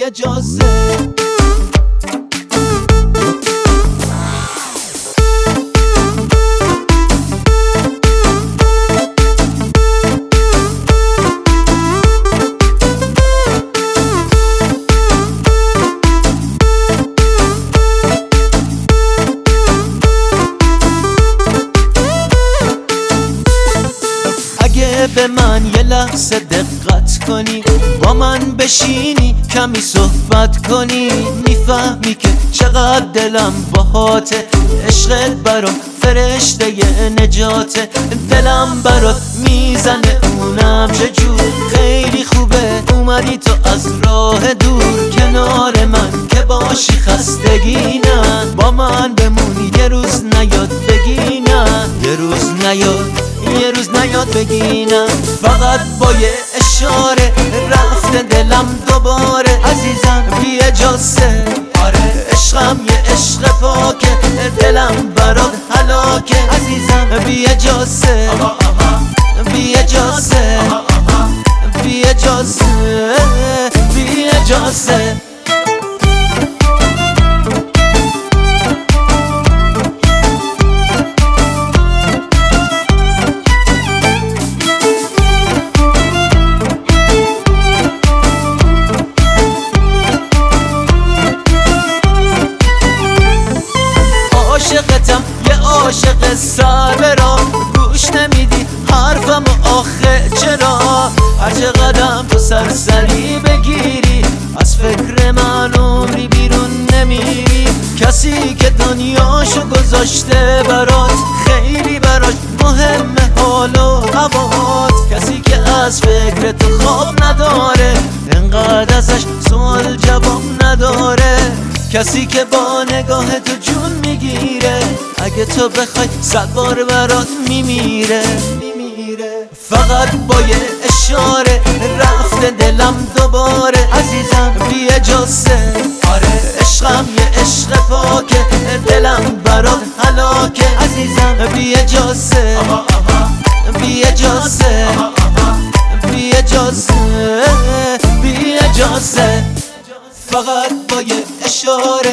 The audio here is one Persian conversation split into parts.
اجازه. اگه به من یه لحظه دقت کنی، با من بشینی کمی صحبت کنی، میفهمی که چقدر دلم باهاته. عشقت برام فرشته نجاته، دلم برات میزنه اونم چجور. خیلی خوبه اومدی تو از راه دور کنار من، که باشی خستگی نه. با من بمونی یه روز نیاد بگی نه، یه روز نیاد بگی نه. فقط با یه اشاره رفته دلم دوباره. عزیزم بی اجازه، آره عشقم یه عشق پاکه، دلم برات هلاکه. عزیزم بی اجازه، بی اجازه، بی اجازه، بی اجازه. عاشقتم یه عاشق سر را، گوش نمیدی حرفم و آخه چرا؟ هر چقدرم تو سرسری بگیری، از فکر من عمری بیرون نمیری. کسی که دنیاشو گذاشته برات، خیلی براش مهمه حال و هوات. کسی که از فکر تو خواب نداره، انقدر ازش سوال جواب نداره. کسی که با نگاه تو جون میگیره، اگه تو بخوای 100 بار برات میمیره. فقط با یه اشاره رفته دلم دوباره. عزیزم بی اجازه، آره عشقم یه عشق پاکه، دلم برات هلاکه. عزیزم بی اجازه، بی اجازه، بی اجازه، بی اجازه. فقط با یه اشاره،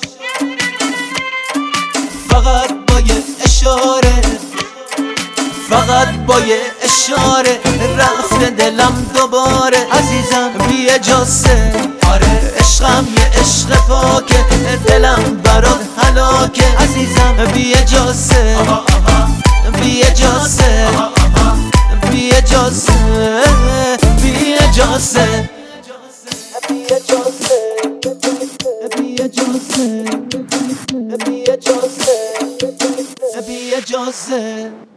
فقط با یه اشاره، فقط با یه اشاره رفته دلم دوباره. عزیزم بی اجازه، آره عشقم یه عشق پاکه، دلم برات هلاکه. عزیزم بی اجازه، بی اجازه، بی اجازه، بی اجازه، بی اجازه، بی اجازه، بی اجازه، بی اجازه.